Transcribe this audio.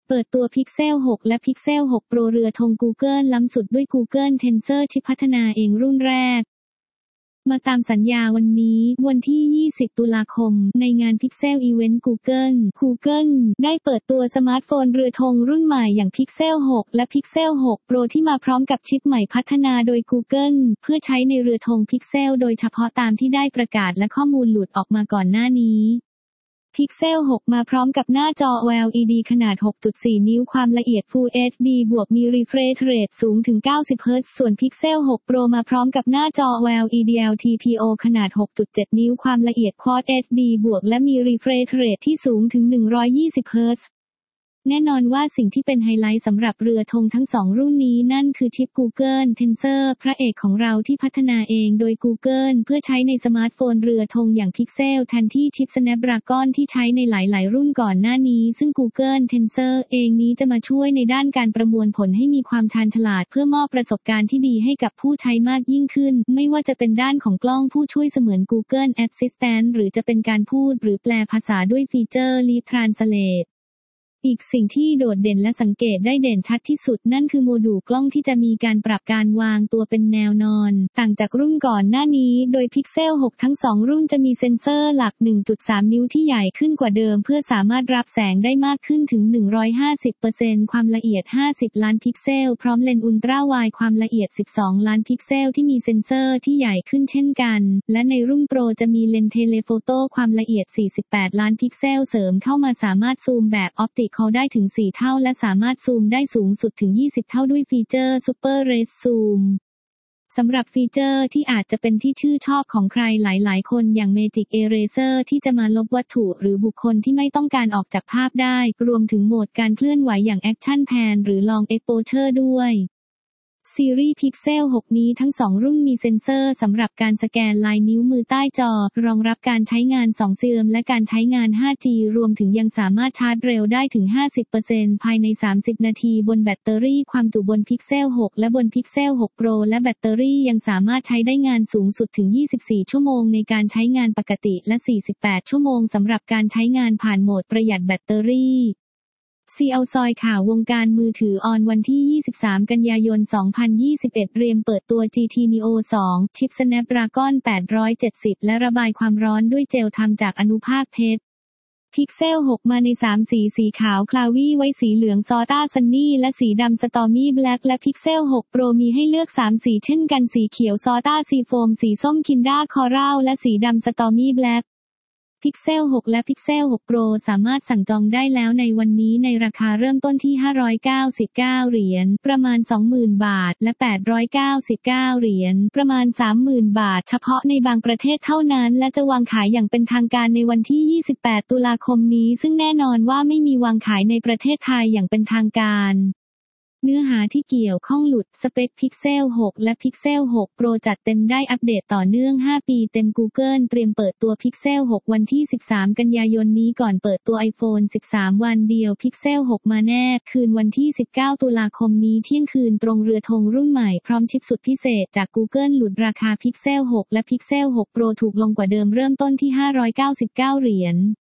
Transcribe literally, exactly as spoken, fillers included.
เปิดตัว Pixel หก และ Pixel หก Pro เรือธง Google ล้ำสุดด้วย Google Tensor ชิปพัฒนาเองรุ่นแรกมาตามสัญญาวันนี้วันที่ยี่สิบตุลาคมในงาน Pixel Event Google Google ได้เปิดตัวสมาร์ทโฟนเรือธงรุ่นใหม่อย่าง Pixel หก และ Pixel หก Pro ที่มาพร้อมกับชิปใหม่พัฒนาโดย Google เพื่อใช้ในเรือธง Pixel โดยเฉพาะตามที่ได้ประกาศและข้อมูลหลุดออกมาก่อนหน้านี้ Pixel หก มาพร้อมกับหน้าจอ แอล อี ดี ขนาด หกจุดสี่ นิ้วความละเอียด Full เอช ดี บวกมี Refresh Rate สูงถึง เก้าสิบ เฮิร์ตซ์ ส่วน Pixel หก Pro มาพร้อมกับหน้าจอ แอล อี ดี แอล ที พี โอ ขนาด หกจุดเจ็ด นิ้วความละเอียด Quad เอช ดี บวกและมี Refresh Rate ที่สูงถึง หนึ่งร้อยยี่สิบ เฮิร์ตซ์ แน่นอนว่าสิ่งที่เป็นไฮไลท์สำหรับเรือธงทั้งสองรุ่นนี้นั่นคือชิป Google Tensor พระเอกของเราที่พัฒนาเองโดย Google เพื่อใช้ในสมาร์ทโฟนเรือธงอย่าง Pixel แทนที่ชิป Snapdragon ที่ใช้ในหลายๆรุ่นก่อนหน้านี้ซึ่ง Google Tensor เองนี้จะมาช่วยในด้านการประมวลผลให้มีความชาญฉลาดเพื่อมอบประสบการณ์ที่ดีให้กับผู้ใช้มากยิ่งขึ้นไม่ว่าจะเป็นด้านของกล้องผู้ช่วยเสมือน Google Assistant หรือจะเป็นการพูดหรือแปลภาษาด้วยฟีเจอร์ Live Translateอีกสิ่งที่โดดเด่นและสังเกตได้เด่นชัดที่สุดนั่นคือโมดูลกล้องที่จะมีการปรับการวางตัวเป็นแนวนอนต่างจากรุ่นก่อนหน้านี้โดย Pixel หก ทั้งสองรุ่นจะมีเซ็นเซอร์หลัก หนึ่งจุดสาม นิ้วที่ใหญ่ขึ้นกว่าเดิมเพื่อสามารถรับแสงได้มากขึ้นถึง หนึ่งร้อยห้าสิบเปอร์เซ็นต์ ความละเอียด ห้าสิบ ล้านพิกเซลพร้อมเลนส์อุลตร้าไวด์ความละเอียด สิบสอง ล้านพิกเซลที่มีเซ็นเซอร์ที่ใหญ่ขึ้นเช่นกันและในรุ่นโปรจะมีเลนส์เทเลโฟโต้ความละเอียด สี่สิบแปด ล้านพิกเซลเสริมเข้ามาสามารถซูมแบบออปติคอลได้ถึงสี่เท่าและสามารถซูมได้สูงสุดถึงยี่สิบเท่าด้วยฟีเจอร์ Super Res Zoom สำหรับฟีเจอร์ที่อาจจะเป็นที่ชื่นชอบของใครหลายๆคนอย่าง Magic Eraser ที่จะมาลบวัตถุหรือบุคคลที่ไม่ต้องการออกจากภาพได้รวมถึงโหมดการเคลื่อนไหวอย่าง Action Pan หรือ Long Exposure ด้วยซีรีส์ Pixel หก นี้ทั้งสองรุ่นมีเซ็นเซอร์สำหรับการสแกนลายนิ้วมือใต้จอรองรับการใช้งานสองซิมและการใช้งาน ห้าจี รวมถึงยังสามารถชาร์จเร็วได้ถึง ห้าสิบเปอร์เซ็นต์ ภายในสามสิบนาทีบนแบตเตอรี่ความจุบน Pixel หก และบน Pixel หก Pro และแบตเตอรี่ยังสามารถใช้ได้งานสูงสุดถึงยี่สิบสี่ชั่วโมงในการใช้งานปกติและสี่สิบแปดชั่วโมงสำหรับการใช้งานผ่านโหมดประหยัดแบตเตอรี่ซี แอล ซอยข่าววงการมือถือออนวันที่ยี่สิบสามกันยายนสองพันยี่สิบเอ็ดเตรียมเปิดตัว จี ที Neo สอง ชิป Snapdragon แปดร้อยเจ็ดสิบและระบายความร้อนด้วยเจลทำจากอนุภาคเพชร Pixel หก มาในสามสีสีขาวคลาวี่ไว้สีเหลืองซอต้าซันนี่และสีดำสตอร์มี่แบล็กและ Pixel หก Pro มีให้เลือกสามสีเช่นกันสีเขียวซอต้าซีโฟมสีส้มคินด้าคอรัลและสีดำสตอร์มี่แบล็กPixel หก และ Pixel หก Pro สามารถสั่งจองได้แล้วในวันนี้ในราคาเริ่มต้นที่ห้าร้อยเก้าสิบเก้าเหรียญประมาณ สองหมื่น บาทและแปดร้อยเก้าสิบเก้าเหรียญประมาณ สามหมื่น บาทเฉพาะในบางประเทศเท่านั้นและจะวางขายอย่างเป็นทางการในวันที่ยี่สิบแปดตุลาคมนี้ซึ่งแน่นอนว่าไม่มีวางขายในประเทศไทยอย่างเป็นทางการเนื้อหาที่เกี่ยวข้องหลุดสเปค Pixel หก และ Pixel หก Pro จัดเต็มได้อัปเดตต่อเนื่องห้าปีเต็ม Google เตรียมเปิดตัว Pixel หก วันที่สิบสามกันยายนนี้ก่อนเปิดตัว iPhone สิบสาม วันเดียว Pixel หก มาแน่คืนวันที่สิบเก้าตุลาคมนี้เที่ยงคืนตรงเรือธงรุ่นใหม่พร้อมชิปสุดพิเศษจาก Google หลุดราคา Pixel หก และ Pixel หก Pro ถูกลงกว่าเดิมเริ่มต้นที่ห้าร้อยเก้าสิบเก้าเหรียญ